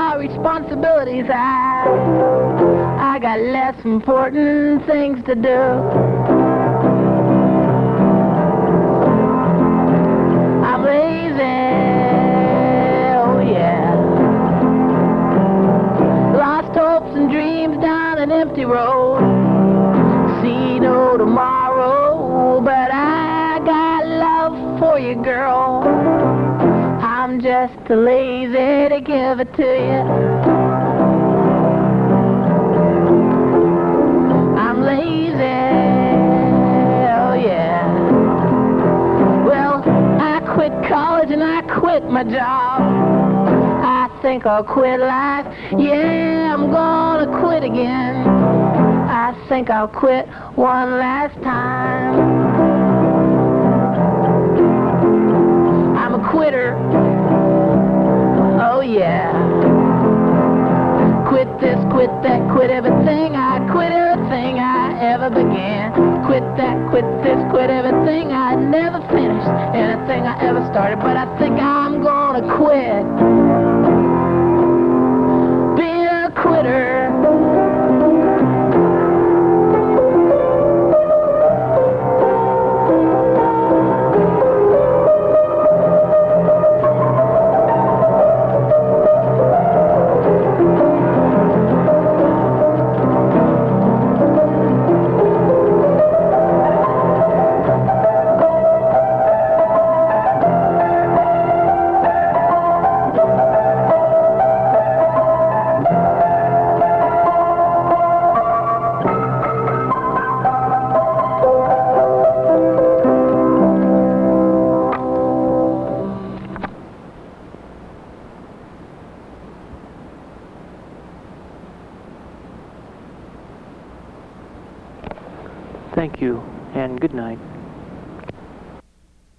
my responsibilities. I got less important things to do. I'm lazy, oh yeah. Lost hopes and dreams down an empty road. See no tomorrow, but I got love for you, girl. I'm just too lazy to give it to you. I'm lazy, oh yeah. Well, I quit college and I quit my job. I think I'll quit life. Yeah, I'm gonna quit again. I think I'll quit one last time. I'm a quitter. Oh yeah. Quit this, quit that, quit everything. I quit everything I ever began. Quit that, quit this, quit everything I never finished. Anything I ever started, but I think I'm gonna quit being a quitter. Thank you, and good night.